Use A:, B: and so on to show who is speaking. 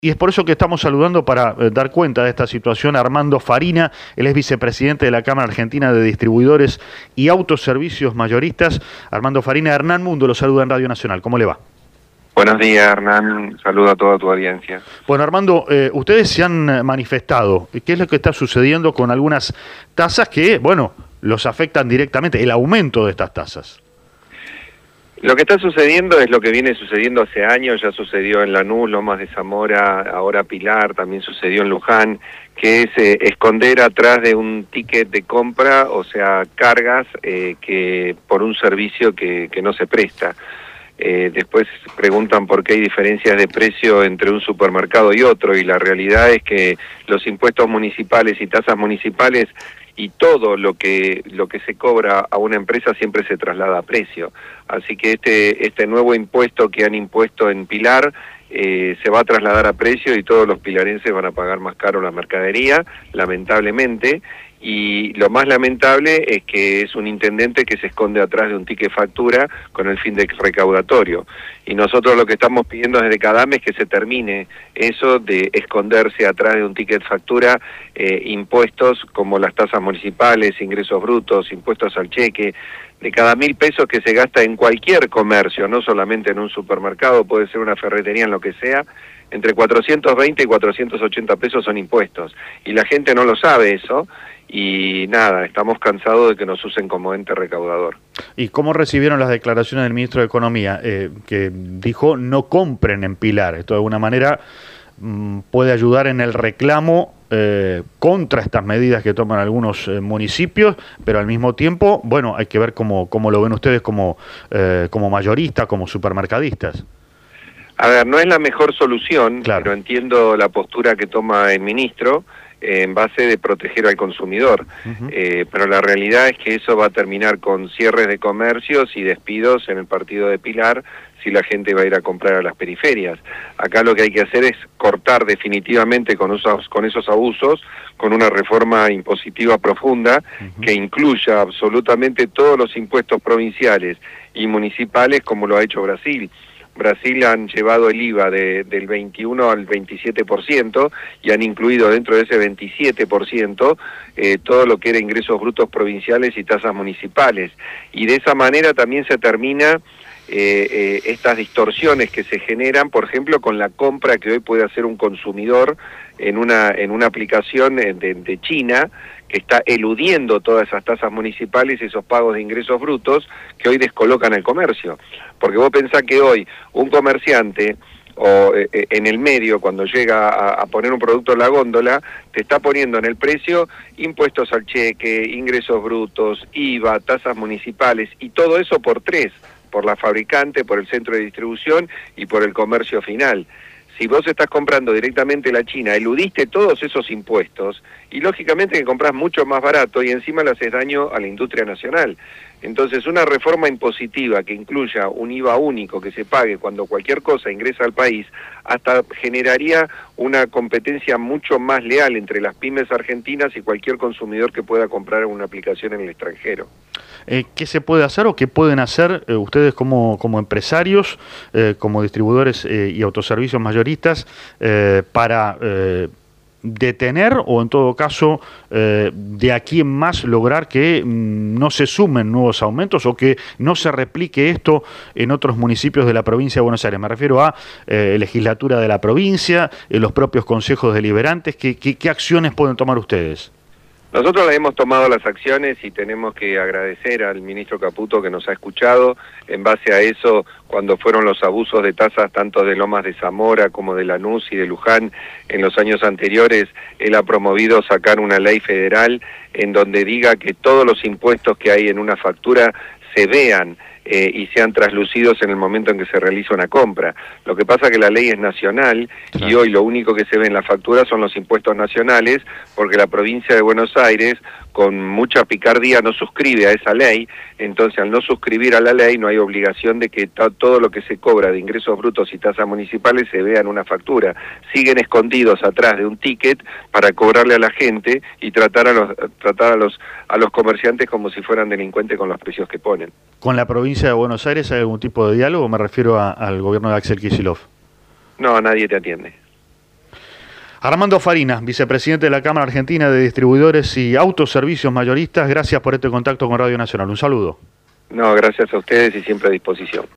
A: Y es por eso que estamos saludando para dar cuenta de esta situación a Armando Farina. Él es vicepresidente de la Cámara Argentina de Distribuidores y Autoservicios Mayoristas. Armando Farina, Hernán Mundo lo saluda en Radio Nacional. ¿Cómo le va?
B: Buenos días, Hernán. Saludo a toda tu audiencia.
A: Bueno, Armando, ustedes se han manifestado. ¿Qué es lo que está sucediendo con algunas tasas que, bueno, los afectan directamente? El aumento de estas tasas.
B: Lo que está sucediendo es lo que viene sucediendo hace años, ya sucedió en Lanús, Lomas de Zamora, ahora Pilar, también sucedió en Luján, que es esconder atrás de un ticket de compra, o sea, cargas que por un servicio que no se presta. Después preguntan por qué hay diferencias de precio entre un supermercado y otro, y la realidad es que los impuestos municipales y tasas municipales y todo lo que se cobra a una empresa siempre se traslada a precio. Así que este nuevo impuesto que han impuesto en Pilar se va a trasladar a precio y todos los pilarenses van a pagar más caro la mercadería, lamentablemente. Y lo más lamentable es que es un intendente que se esconde atrás de un ticket factura con el fin de recaudatorio. Y nosotros lo que estamos pidiendo desde CADAME es que se termine eso de esconderse atrás de un ticket factura, impuestos como las tasas municipales, ingresos brutos, impuestos al cheque. De cada 1.000 pesos que se gasta en cualquier comercio, no solamente en un supermercado, puede ser una ferretería, en lo que sea, entre 420 y 480 pesos son impuestos. Y la gente no lo sabe eso. Y nada, estamos cansados de que nos usen como ente recaudador.
A: ¿Y cómo recibieron las declaraciones del ministro de Economía, que dijo no compren en Pilar? Esto de alguna manera puede ayudar en el reclamo contra estas medidas que toman algunos municipios, pero al mismo tiempo, bueno, hay que ver cómo lo ven ustedes como mayoristas, como supermercadistas.
B: A ver, no es la mejor solución,
A: claro,
B: pero entiendo la postura que toma el ministro, en base de proteger al consumidor, pero la realidad es que eso va a terminar con cierres de comercios y despidos en el partido de Pilar si la gente va a ir a comprar a las periferias. Acá lo que hay que hacer es cortar definitivamente con esos abusos, con una reforma impositiva profunda que incluya absolutamente todos los impuestos provinciales y municipales como lo ha hecho Brasil. Brasil han llevado el IVA del 21 al 27% y han incluido dentro de ese 27% todo lo que era ingresos brutos provinciales y tasas municipales. Y de esa manera también se termina estas distorsiones que se generan, por ejemplo, con la compra que hoy puede hacer un consumidor en una aplicación de China, que está eludiendo todas esas tasas municipales y esos pagos de ingresos brutos que hoy descolocan el comercio. Porque vos pensás que hoy un comerciante o en el medio, cuando llega a poner un producto en la góndola, te está poniendo en el precio impuestos al cheque, ingresos brutos, IVA, tasas municipales, y todo eso por 3, por la fabricante, por el centro de distribución y por el comercio final. Si vos estás comprando directamente la China, eludiste todos esos impuestos y lógicamente que comprás mucho más barato y encima le haces daño a la industria nacional. Entonces una reforma impositiva que incluya un IVA único que se pague cuando cualquier cosa ingresa al país, hasta generaría una competencia mucho más leal entre las pymes argentinas y cualquier consumidor que pueda comprar una aplicación en el extranjero.
A: ¿Qué se puede hacer o qué pueden hacer ustedes como empresarios, como distribuidores y autoservicios mayoristas para detener o en todo caso de aquí en más lograr que no se sumen nuevos aumentos o que no se replique esto en otros municipios de la provincia de Buenos Aires? Me refiero a legislatura de la provincia, los propios consejos deliberantes. ¿Qué acciones pueden tomar ustedes?
B: Nosotros le hemos tomado las acciones y tenemos que agradecer al ministro Caputo que nos ha escuchado. En base a eso, cuando fueron los abusos de tasas tanto de Lomas de Zamora como de Lanús y de Luján en los años anteriores, él ha promovido sacar una ley federal en donde diga que todos los impuestos que hay en una factura se vean y sean traslucidos en el momento en que se realiza una compra. Lo que pasa es que la ley es nacional y hoy lo único que se ve en la factura son los impuestos nacionales, porque la provincia de Buenos Aires con mucha picardía no suscribe a esa ley. Entonces al no suscribir a la ley no hay obligación de que todo lo que se cobra de ingresos brutos y tasas municipales se vea en una factura. Siguen escondidos atrás de un ticket para cobrarle a la gente y tratar a los comerciantes como si fueran delincuentes con los precios que ponen.
A: ¿Con la provincia de Buenos Aires hay algún tipo de diálogo? Me refiero al gobierno de Axel Kicillof.
B: No, nadie te atiende.
A: Armando Farina, vicepresidente de la Cámara Argentina de Distribuidores y Autoservicios Mayoristas, gracias por este contacto con Radio Nacional. Un saludo.
B: No, gracias a ustedes y siempre a disposición.